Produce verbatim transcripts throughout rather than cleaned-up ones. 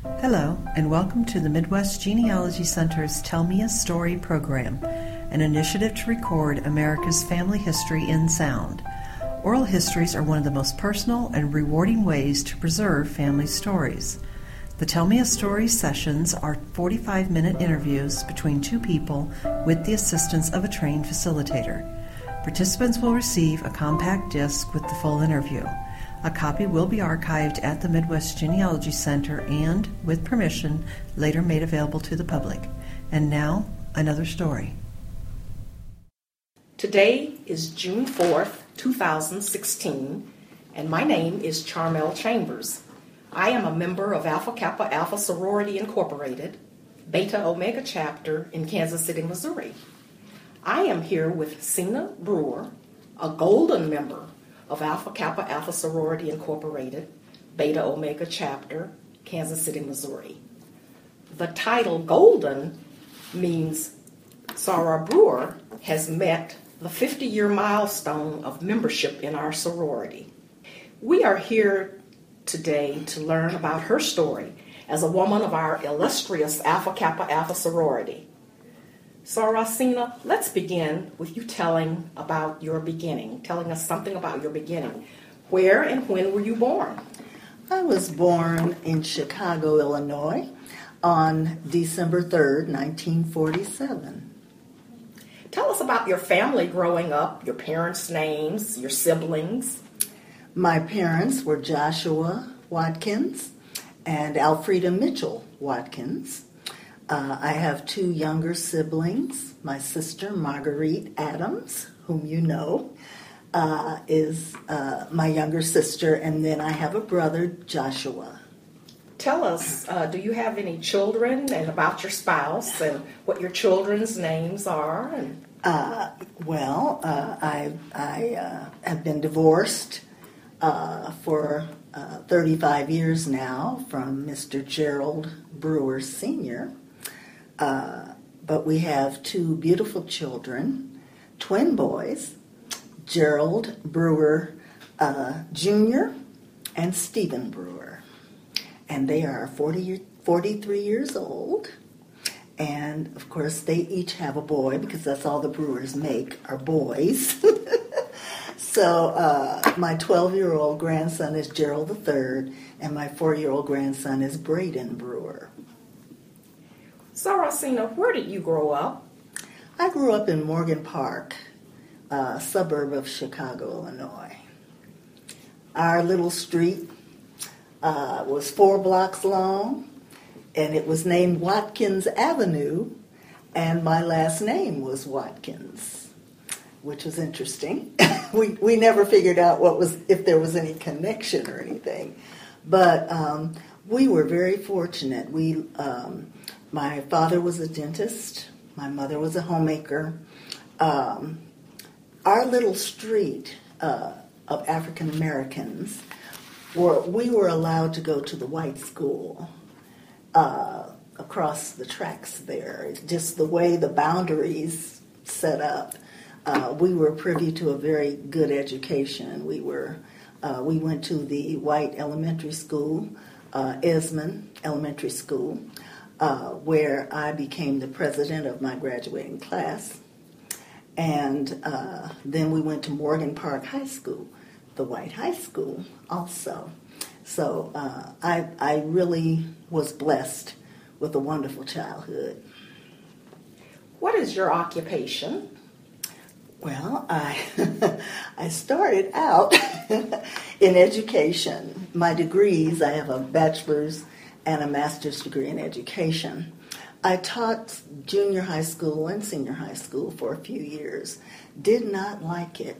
Hello, and welcome to the Midwest Genealogy Center's Tell Me a Story program, an initiative to record America's family history in sound. Oral histories are one of the most personal and rewarding ways to preserve family stories. The Tell Me a Story sessions are forty-five minute interviews between two people with the assistance of a trained facilitator. Participants will receive a compact disc with the full interview. A copy will be archived at the Midwest Genealogy Center and, with permission, later made available to the public. And now, another story. Today is June fourth, two thousand sixteen, and my name is Charmel Chambers. I am a member of Alpha Kappa Alpha Sorority Incorporated, Beta Omega Chapter in Kansas City, Missouri. I am here with Sina Brewer, a Golden member of Alpha Kappa Alpha Sorority Incorporated, Beta Omega Chapter, Kansas City, Missouri. The title Golden means Sarah Brewer has met the fifty-year milestone of membership in our sorority. We are here today to learn about her story as a woman of our illustrious Alpha Kappa Alpha sorority. Sarah, Sina, let's begin with you telling about your beginning, telling us something about your beginning. Where and when were you born? I was born in Chicago, Illinois on December third, nineteen forty-seven. Tell us about your family growing up, your parents' names, your siblings. My parents were Joshua Watkins and Alfreda Mitchell Watkins. Uh, I have two younger siblings. My sister, Marguerite Adams, whom you know, uh, is uh, my younger sister, and then I have a brother, Joshua. Tell us, uh, do you have any children, and about your spouse, and what your children's names are? And... Uh, well, uh, I, I uh, have been divorced uh, for uh, thirty-five years now from Mister Gerald Brewer Senior Uh, but we have two beautiful children, twin boys, Gerald Brewer uh, Junior and Stephen Brewer. And they are forty, forty-three years old. And, of course, they each have a boy, because that's all the Brewers make, are boys. So uh, my twelve-year-old grandson is Gerald the third, and my four-year-old grandson is Braden Brewer. Sarah, Sina, where did you grow up? I grew up in Morgan Park, a suburb of Chicago, Illinois. Our little street uh, was four blocks long, and it was named Watkins Avenue, and my last name was Watkins, which was interesting. we we never figured out what was if there was any connection or anything, but um, we were very fortunate. We um, My father was a dentist. My mother was a homemaker. Um, our little street uh, of African Americans, were, we were allowed to go to the white school uh, across the tracks there. It's just the way the boundaries set up. Uh, we were privy to a very good education. We were uh, we went to the white elementary school, uh, Esmond Elementary School. Uh, where I became the president of my graduating class. And uh, then we went to Morgan Park High School, the white high school also. So uh, I, I really was blessed with a wonderful childhood. What is your occupation? Well, I, I started out in education. My degrees, I have a bachelor's and a master's degree in education. I taught junior high school and senior high school for a few years. Did not like it.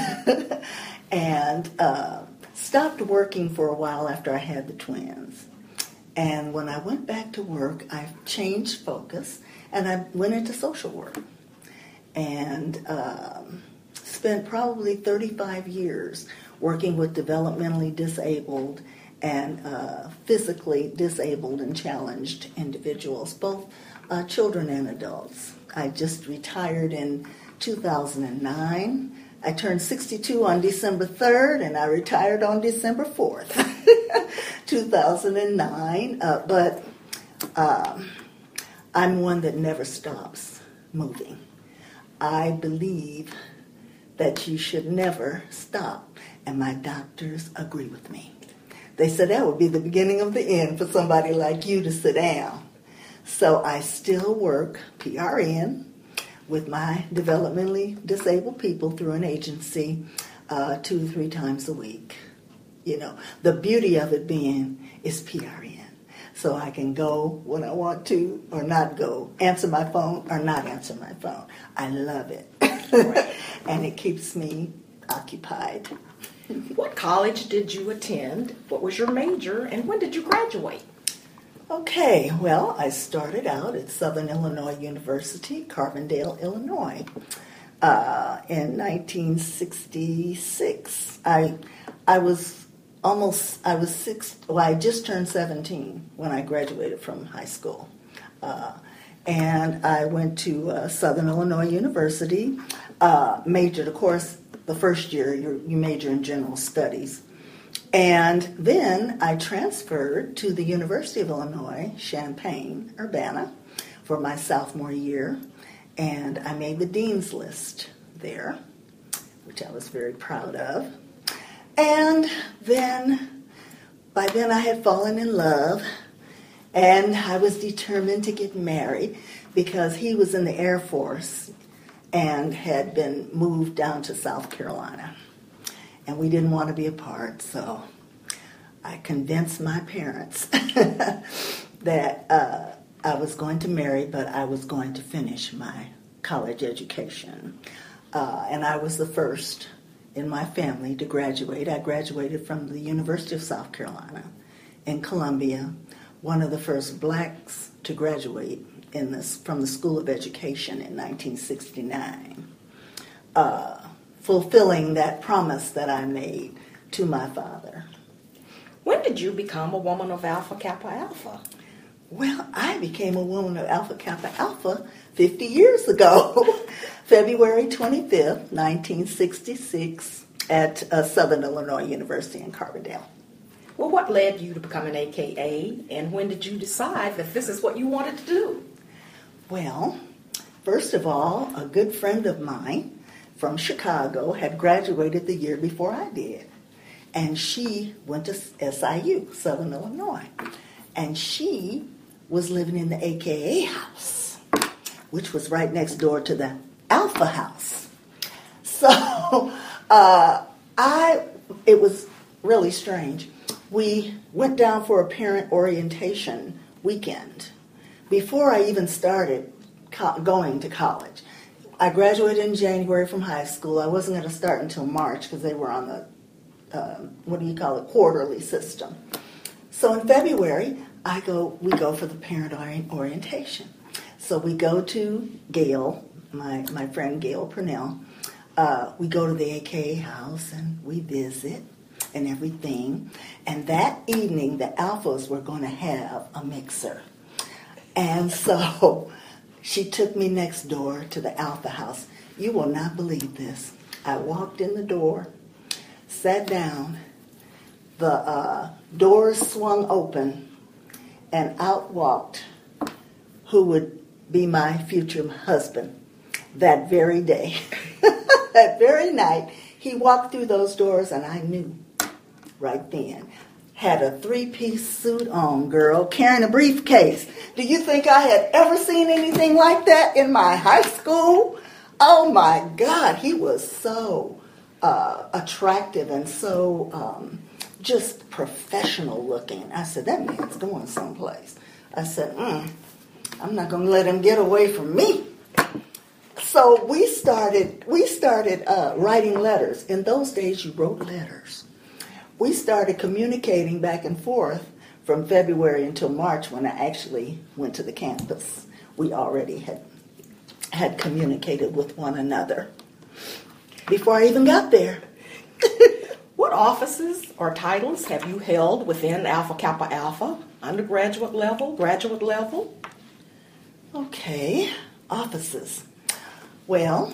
and uh, stopped working for a while after I had the twins. And when I went back to work, I changed focus, and I went into social work. And um, spent probably thirty-five years working with developmentally disabled and uh, physically disabled and challenged individuals, both uh, children and adults. I just retired in two thousand nine. I turned sixty-two on December third, and I retired on December fourth. two thousand nine. Uh, but um, I'm one that never stops moving. I believe that you should never stop, and my doctors agree with me. They said that would be the beginning of the end for somebody like you to sit down. So I still work P R N with my developmentally disabled people through an agency uh, two or three times a week. You know, the beauty of it being is P R N. So I can go when I want to or not go, answer my phone or not answer my phone. I love it. And it keeps me occupied. What college did you attend? What was your major? And when did you graduate? Okay, well, I started out at Southern Illinois University, Carbondale, Illinois, uh, in nineteen sixty-six. I, I was almost, I was six, well, I just turned seventeen when I graduated from high school. Uh, and I went to uh, Southern Illinois University, uh, majored, of course, the first year you, you major in general studies. And then I transferred to the University of Illinois, Champaign-Urbana, for my sophomore year. And I made the dean's list there, which I was very proud of. And then, by then I had fallen in love, and I was determined to get married because he was in the Air Force and had been moved down to South Carolina. And we didn't want to be apart, so I convinced my parents that uh, I was going to marry, but I was going to finish my college education. Uh, and I was the first in my family to graduate. I graduated from the University of South Carolina in Columbia, one of the first blacks to graduate in this, from the School of Education in nineteen sixty-nine. Uh, fulfilling that promise that I made to my father. When did you become a woman of Alpha Kappa Alpha? Well, I became a woman of Alpha Kappa Alpha fifty years ago, February twenty-fifth, nineteen sixty-six, at uh, Southern Illinois University in Carbondale. Well, what led you to become an A K A, and when did you decide that this is what you wanted to do? Well, first of all, a good friend of mine from Chicago had graduated the year before I did. And she went to S I U, Southern Illinois. And she was living in the A K A house, which was right next door to the Alpha house. So uh, I, it was really strange. We went down for a parent orientation weekend before I even started co- going to college. I graduated in January from high school. I wasn't going to start until March because they were on the, um, what do you call it, quarterly system. So in February, I go. we go for the parent ori- orientation. So we go to Gail, my, my friend Gail Purnell. Uh, we go to the A K A house and we visit and everything. And that evening, the Alphas were going to have a mixer. And so she took me next door to the Alpha house. You will not believe this. I walked in the door, sat down, the uh, doors swung open, and out walked who would be my future husband that very day. That very night, he walked through those doors, and I knew right then. Had a three-piece suit on, girl, carrying a briefcase. Do you think I had ever seen anything like that in my high school? Oh, my God. He was so uh, attractive and so um, just professional looking. I said, that man's going someplace. I said, mm, I'm not going to let him get away from me. So we started, we started uh, writing letters. In those days, you wrote letters. We started communicating back and forth from February until March when I actually went to the campus. We already had had communicated with one another before I even got there. What offices or titles have you held within Alpha Kappa Alpha? Undergraduate level, graduate level? Okay, offices. Well,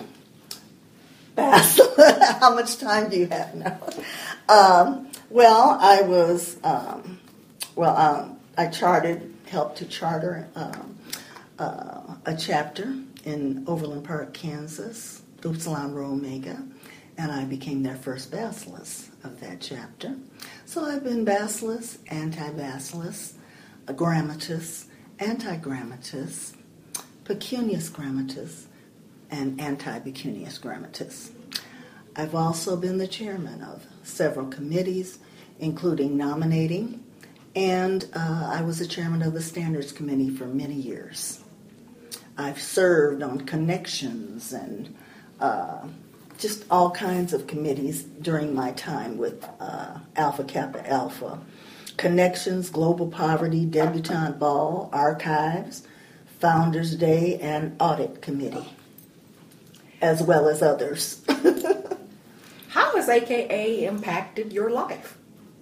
how much time do you have now? Um, well, I was um, well, um, I chartered, helped to charter um, uh, a chapter in Overland Park, Kansas, Upsilon Rho Omega, and I became their first bacillus of that chapter. So I've been bacillus, anti-bacillus, a grammatus, anti-grammatus, pecunious grammatus, and anti-pecunious grammatus. I've also been the chairman of several committees, including nominating, and uh, I was the chairman of the Standards Committee for many years. I've served on connections and uh, just all kinds of committees during my time with uh, Alpha Kappa Alpha. Connections, Global Poverty, Debutante Ball, Archives, Founders Day, and Audit Committee, as well as others. How has A K A impacted your life?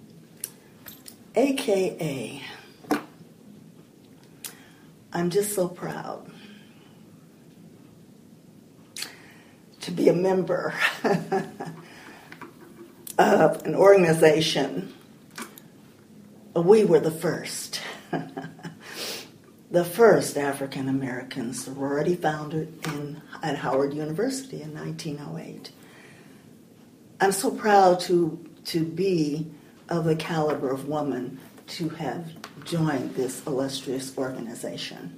A K A, I'm just so proud to be a member of an organization. We were the first, the first African American sorority founded in, at Howard University in nineteen oh eight. I'm so proud to to be of the caliber of woman to have joined this illustrious organization.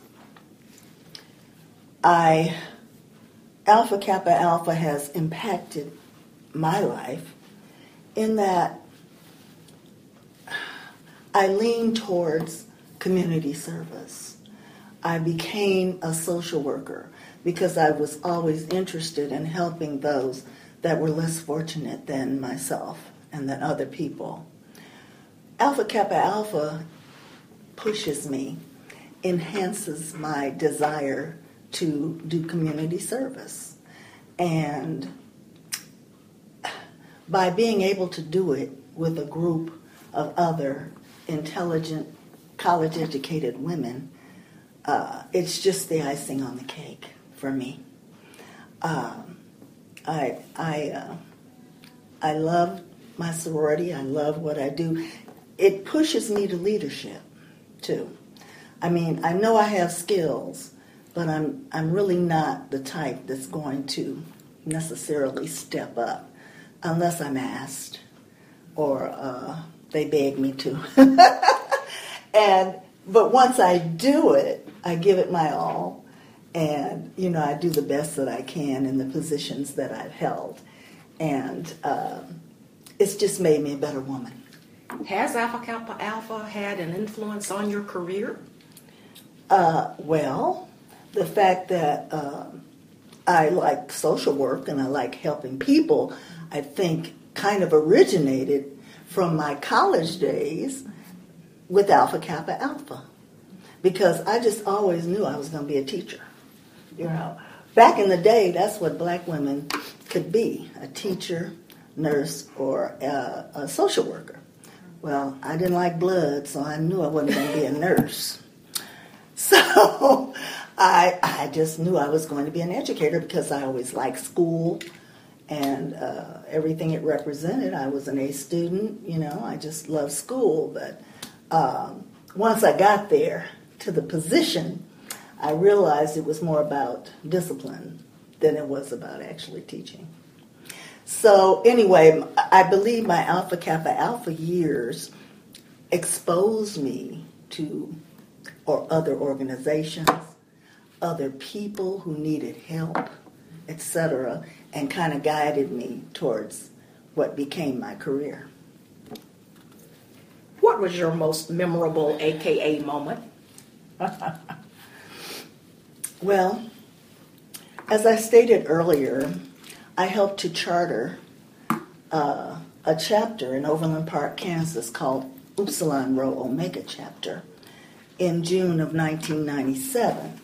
I, Alpha Kappa Alpha has impacted my life in that I lean towards community service. I became a social worker because I was always interested in helping those that were less fortunate than myself and than other people. Alpha Kappa Alpha pushes me, enhances my desire to do community service. And by being able to do it with a group of other intelligent, college-educated women, uh, it's just the icing on the cake for me. Um, I I uh, I love my sorority. I love what I do. It pushes me to leadership too. I mean, I know I have skills, but I'm I'm really not the type that's going to necessarily step up unless I'm asked or uh, they beg me to. and but once I do it, I give it my all. And, you know, I do the best that I can in the positions that I've held. And uh, it's just made me a better woman. Has Alpha Kappa Alpha had an influence on your career? Uh, well, the fact that uh, I like social work and I like helping people, I think kind of originated from my college days with Alpha Kappa Alpha. Because I just always knew I was going to be a teacher. You know, back in the day, that's what black women could be, a teacher, nurse, or a, a social worker. Well, I didn't like blood, so I knew I wasn't going to be a nurse. So I I just knew I was going to be an educator because I always liked school and uh, everything it represented. I was an A student, you know, I just loved school. But um, once I got there to the position, I realized it was more about discipline than it was about actually teaching. So anyway, I believe my Alpha Kappa Alpha years exposed me to or other organizations, other people who needed help, et cetera, and kind of guided me towards what became my career. What was your most memorable A K A moment? Well, as I stated earlier, I helped to charter uh, a chapter in Overland Park, Kansas called Upsilon Rho Omega Chapter in June of nineteen ninety-seven.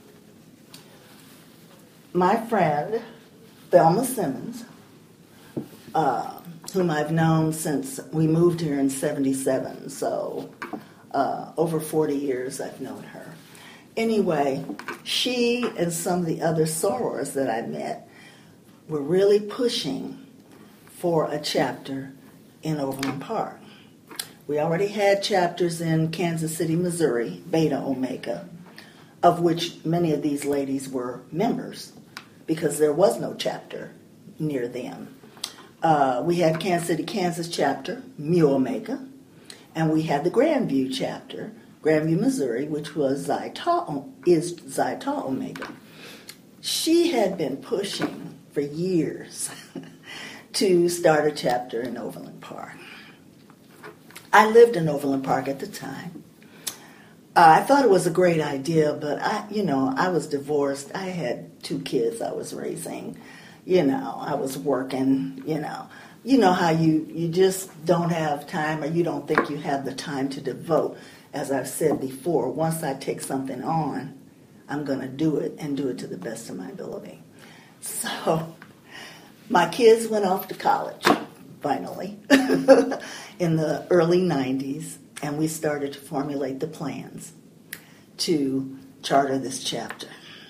My friend, Thelma Simmons, uh, whom I've known since we moved here in seventy-seven, so uh, over forty years I've known her. Anyway, she and some of the other sorors that I met were really pushing for a chapter in Overland Park. We already had chapters in Kansas City, Missouri, Beta Omega, of which many of these ladies were members because there was no chapter near them. Uh, we had Kansas City, Kansas chapter, Mu Omega, and we had the Grandview chapter, Grandview, Missouri, which was Xi Tau, is Xi Tau Omega. She had been pushing for years to start a chapter in Overland Park. I lived in Overland Park at the time. Uh, I thought it was a great idea, but I, you know, I was divorced. I had two kids I was raising. You know, I was working, you know. You know how you, you just don't have time, or you don't think you have the time to devote. As I've said before, once I take something on, I'm going to do it and do it to the best of my ability. So my kids went off to college, finally, in the early nineties, and we started to formulate the plans to charter this chapter.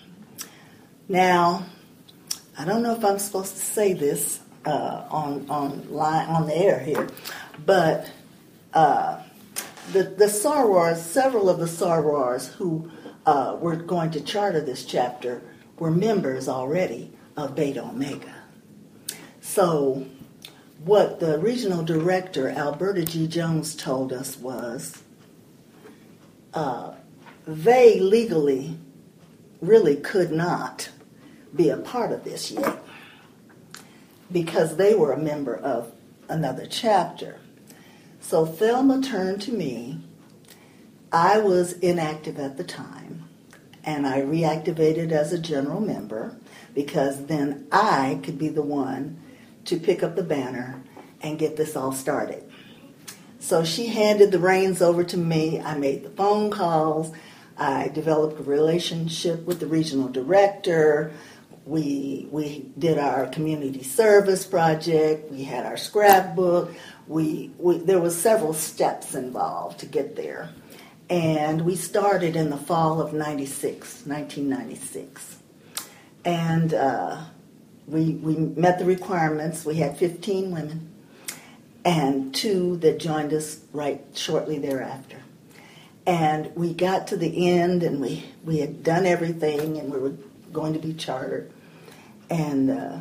Now, I don't know if I'm supposed to say this uh, on on line, on the air here, but uh, the the sorors, several of the sorors who uh, were going to charter this chapter were members already of Beta Omega. So what the regional director, Alberta G. Jones, told us was uh, they legally really could not be a part of this yet because they were a member of another chapter. So Thelma turned to me. I was inactive at the time, and I reactivated as a general member because then I could be the one to pick up the banner and get this all started. So she handed the reins over to me. I made the phone calls. I developed a relationship with the regional director. We we did our community service project. We had our scrapbook. We, we there was several steps involved to get there. And we started in the fall of ninety-six, nineteen ninety-six. And uh, we we met the requirements. We had fifteen women and two that joined us right shortly thereafter. And we got to the end, and we, we had done everything, and we were going to be chartered. And uh,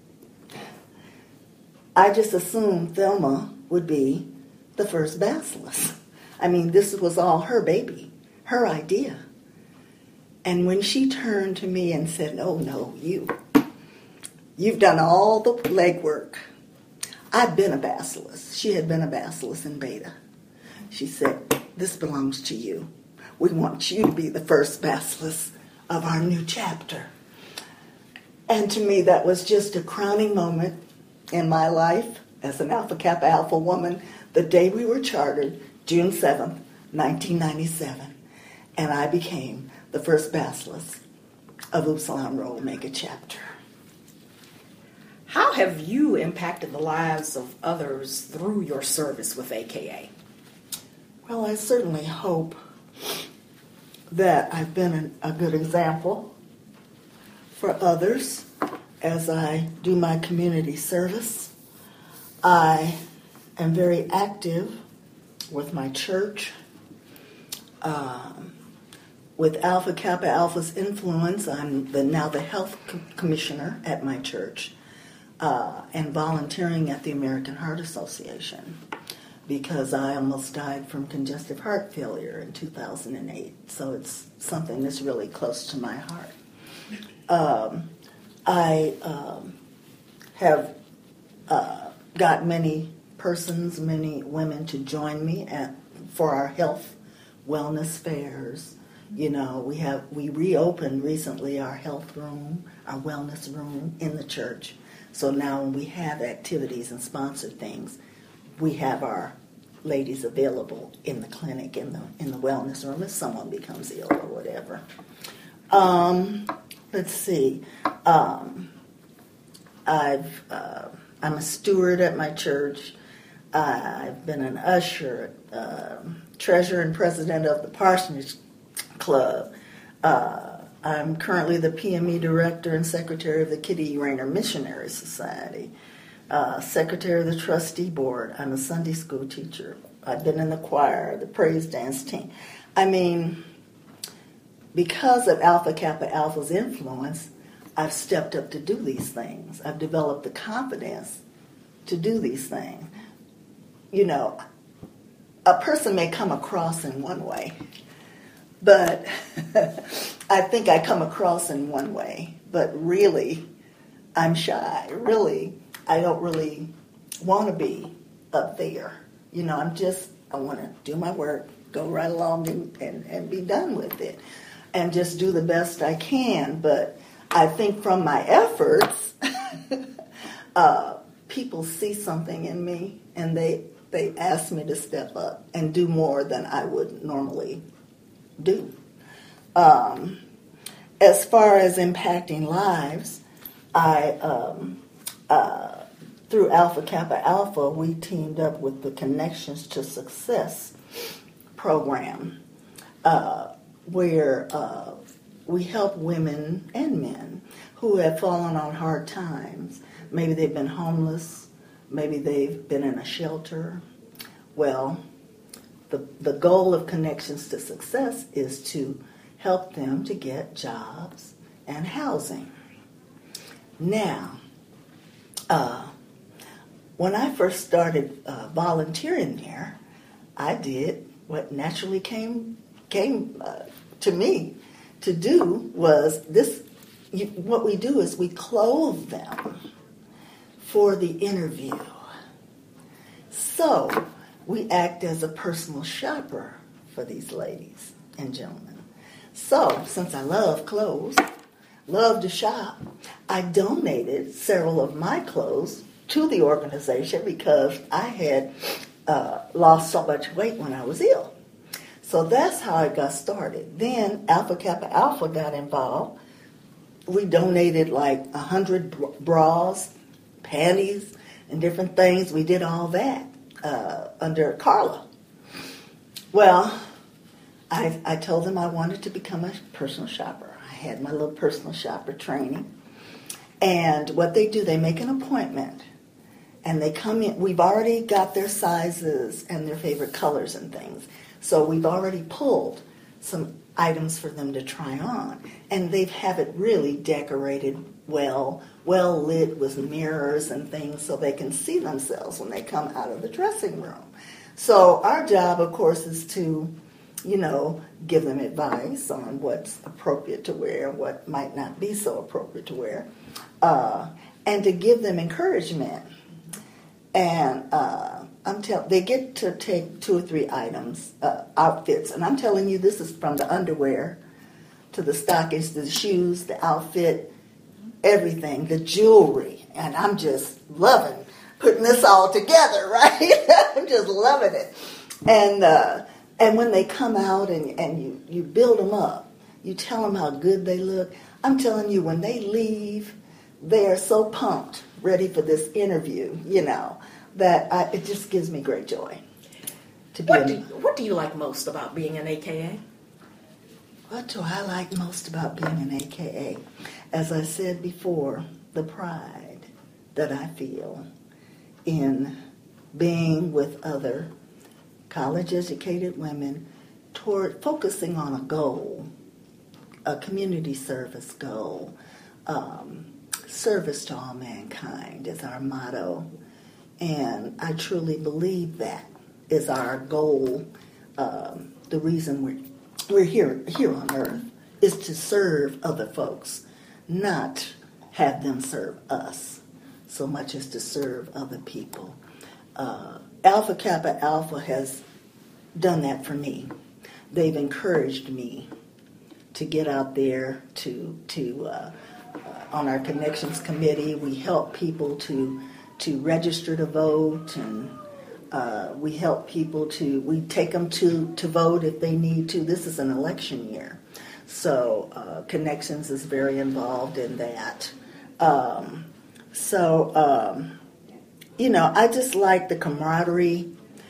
I just assumed Thelma would be the first Basilisk. I mean, this was all her baby, her idea. And when she turned to me and said, "Oh, no, you, you've done all the legwork. I've been a Basilisk." She had been a Basilisk in Beta. She said, "This belongs to you. We want you to be the first Basilisk of our new chapter." And to me, that was just a crowning moment in my life as an Alpha Kappa Alpha woman, the day we were chartered, June seventh, nineteen ninety-seven, and I became the first Basilisk of Upsilon Rho Omega chapter. How have you impacted the lives of others through your service with A K A? Well, I certainly hope that I've been a good example for others as I do my community service. I am very active with my church. Um, with Alpha Kappa Alpha's influence, I'm the, now the health co- commissioner at my church uh, and volunteering at the American Heart Association because I almost died from congestive heart failure in two thousand eight. So it's something that's really close to my heart. Um, I um, have uh, got many persons, many women to join me at for our health wellness fairs. You know, we have we reopened recently our health room, our wellness room in the church. So now when we have activities and sponsor things, we have our ladies available in the clinic, in the in the wellness room, if someone becomes ill or whatever. Um, let's see. Um, I've uh, I'm a steward at my church. Uh, I've been an usher, uh, treasurer and president of the Parsonage Club. Uh, I'm currently the P M E director and secretary of the Kitty E. Rayner Missionary Society. Uh, secretary of the trustee board. I'm a Sunday school teacher I've been in the choir, the praise dance team. I mean, because of Alpha Kappa Alpha's influence, I've stepped up to do these things. I've developed the confidence to do these things. You know, a person may come across in one way, but I think I come across in one way, but really, I'm shy. Really, I don't really want to be up there. You know, I'm just, I want to do my work, go right along and, and, and be done with it, and just do the best I can. But I think from my efforts, uh, people see something in me, and they they ask me to step up and do more than I would normally do. Um, as far as impacting lives, I um, uh, through Alpha Kappa Alpha, we teamed up with the Connections to Success program, uh, where uh, we help women and men who have fallen on hard times. Maybe they've been homeless, maybe they've been in a shelter. Well, the, the goal of Connections to Success is to help them to get jobs and housing. Now, uh, when I first started uh, volunteering there, I did what naturally came came uh, to me to do was this. You, what we do is we clothe them for the interview. So we act as a personal shopper for these ladies and gentlemen. So since I love clothes, love to shop, I donated several of my clothes to the organization because I had uh, lost so much weight when I was ill. So that's how I got started. Then Alpha Kappa Alpha got involved. We donated like a hundred bras, panties, and different things. We did all that uh, under Carla. Well, I, I told them I wanted to become a personal shopper. I had my little personal shopper training. And what they do, they make an appointment. And they come in. We've already got their sizes and their favorite colors and things. So we've already pulled some items for them to try on. And they have it really decorated well, well lit with mirrors and things so they can see themselves when they come out of the dressing room. So our job, of course, is to, you know, give them advice on what's appropriate to wear, what might not be so appropriate to wear, uh, and to give them encouragement. And uh, I'm tell they get to take two or three items, uh, outfits, and I'm telling you, this is from the underwear to the stockings, to the shoes, the outfit, everything, the jewelry, and I'm just loving putting this all together, right? I'm just loving it. And uh, and when they come out and, and you, you build them up, you tell them how good they look. I'm telling you, when they leave, they are so pumped, ready for this interview, you know, that I, it just gives me great joy. To be What in, do, what do you like most about being an A K A? What do I like most about being an A K A? As I said before, the pride that I feel in being with other college-educated women toward focusing on a goal, a community service goal. Um, service to all mankind is our motto, and I truly believe that is our goal. Um, the reason we're we're here here on earth is to serve other folks, not have them serve us so much as to serve other people. Uh, Alpha Kappa Alpha has done that for me. They've encouraged me to get out there to to uh, uh, on our connections committee. We help people to to register to vote, and uh, we help people to we take them to to vote if they need to. This is an election year, so uh, Connections is very involved in that. Um, so. Um, You know, I just like the camaraderie,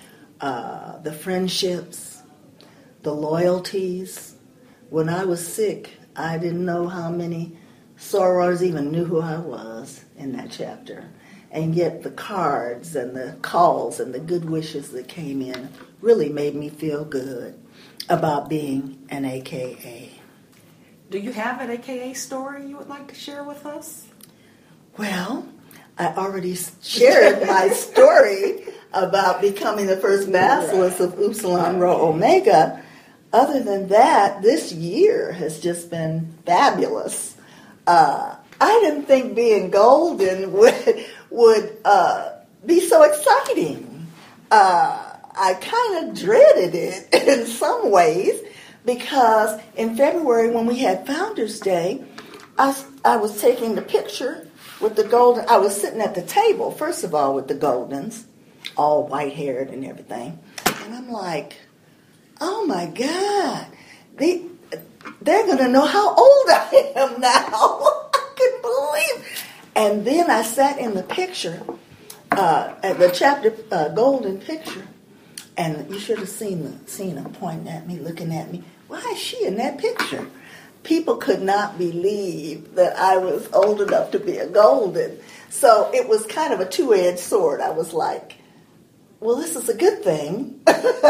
uh, the friendships, the loyalties. When I was sick, I didn't know how many sorors even knew who I was in that chapter. And yet the cards and the calls and the good wishes that came in really made me feel good about being an A K A. Do you have an A K A story you would like to share with us? Well, I already shared my story about becoming the first Basilisk of Upsilon Rho Omega. Other than that, this year has just been fabulous. Uh, I didn't think being golden would would uh, be so exciting. Uh, I kind of dreaded it in some ways because in February when we had Founders Day, I, I was taking the picture with the golden. I was sitting at the table, first of all, with the Goldens, all white-haired and everything. And I'm like, oh, my God, they, they're going to know how old I am now. I couldn't believe. And then I sat in the picture, uh, at the chapter uh, golden picture, and you should have seen, the, seen them pointing at me, looking at me. Why is she in that picture? People could not believe that I was old enough to be a golden. So it was kind of a two-edged sword. I was like, well, this is a good thing.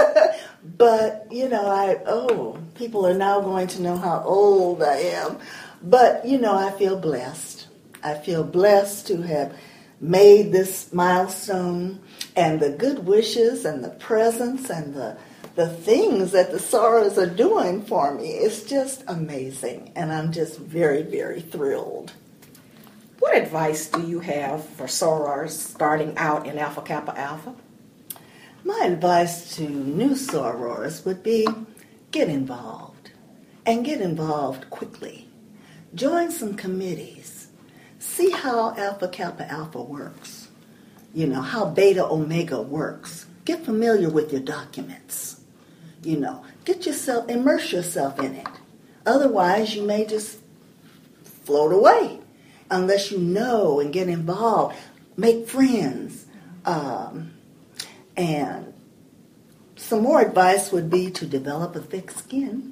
But, you know, I, oh, people are now going to know how old I am. But, you know, I feel blessed. I feel blessed to have made this milestone, and the good wishes and the presents and the the things that the sorors are doing for me. It's just amazing, and I'm just very, very thrilled. What advice do you have for sorors starting out in Alpha Kappa Alpha? My advice to new sorors would be get involved, and get involved quickly. Join some committees. See how Alpha Kappa Alpha works. You know, how Beta Omega works. Get familiar with your documents. You know, get yourself, immerse yourself in it. Otherwise, you may just float away unless you know and get involved. Make friends. Um, and some more advice would be to develop a thick skin.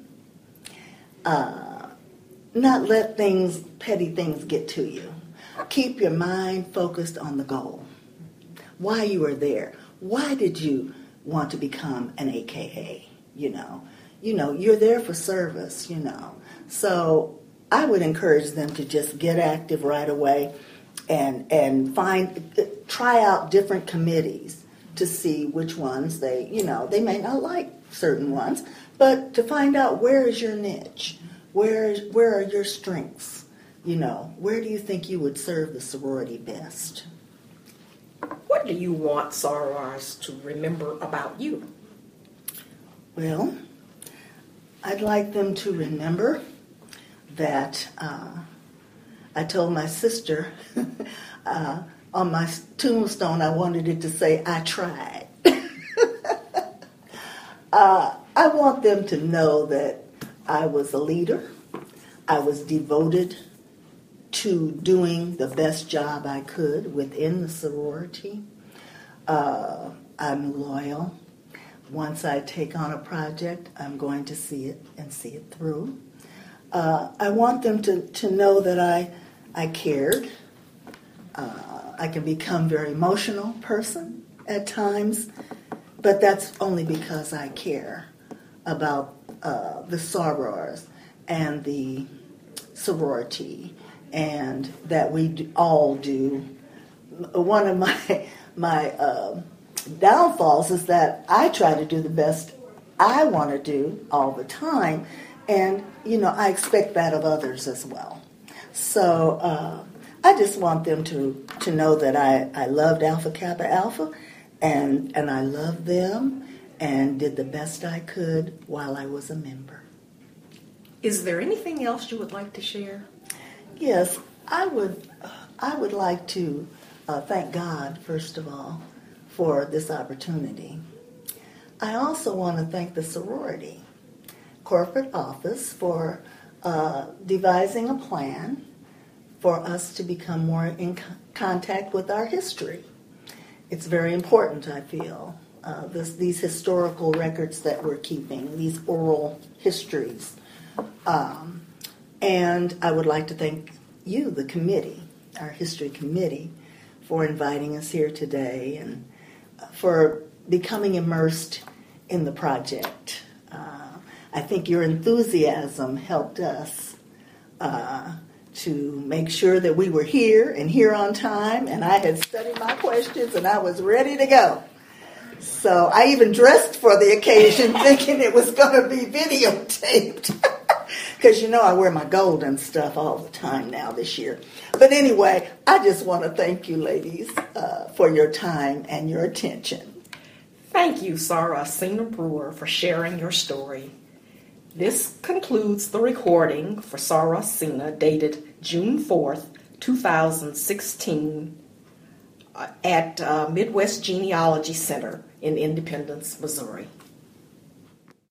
Uh, not let things, petty things get to you. Keep your mind focused on the goal. Why you are there. Why did you want to become an A K A? You know, you know, you're there for service, you know. So I would encourage them to just get active right away and and find, try out different committees to see which ones they, you know, they may not like certain ones, but to find out where is your niche, where is, where are your strengths, you know, where do you think you would serve the sorority best? What do you want sorors to remember about you? Well, I'd like them to remember that uh, I told my sister uh, on my tombstone I wanted it to say, I tried. uh, I want them to know that I was a leader. I was devoted to doing the best job I could within the sorority. Uh, I'm loyal. Once I take on a project, I'm going to see it and see it through. Uh, I want them to, to know that I I cared. Uh, I can become a very emotional person at times, but that's only because I care about uh, the sorors and the sorority, and that we do, all do. One of my my uh, downfalls is that I try to do the best I want to do all the time, and you know I expect that of others as well. So uh, I just want them to to know that I, I loved Alpha Kappa Alpha, and and I loved them, and did the best I could while I was a member. Is there anything else you would like to share? Yes, I would. I would like to uh, thank God first of all for this opportunity. I also want to thank the sorority corporate office for uh, devising a plan for us to become more in co- contact with our history. It's very important, I feel, uh, this, these historical records that we're keeping, these oral histories. Um, and I would like to thank you, the committee, our history committee, for inviting us here today and for becoming immersed in the project. Uh, I think your enthusiasm helped us uh, to make sure that we were here and here on time, and I had studied my questions and I was ready to go. So I even dressed for the occasion thinking it was going to be videotaped. Because, you know, I wear my gold and stuff all the time now this year. But anyway, I just want to thank you, ladies, uh, for your time and your attention. Thank you, Sarah Cena Brewer, for sharing your story. This concludes the recording for Sarah Cena, dated June fourth, two thousand sixteen, uh, at uh, Midwest Genealogy Center in Independence, Missouri.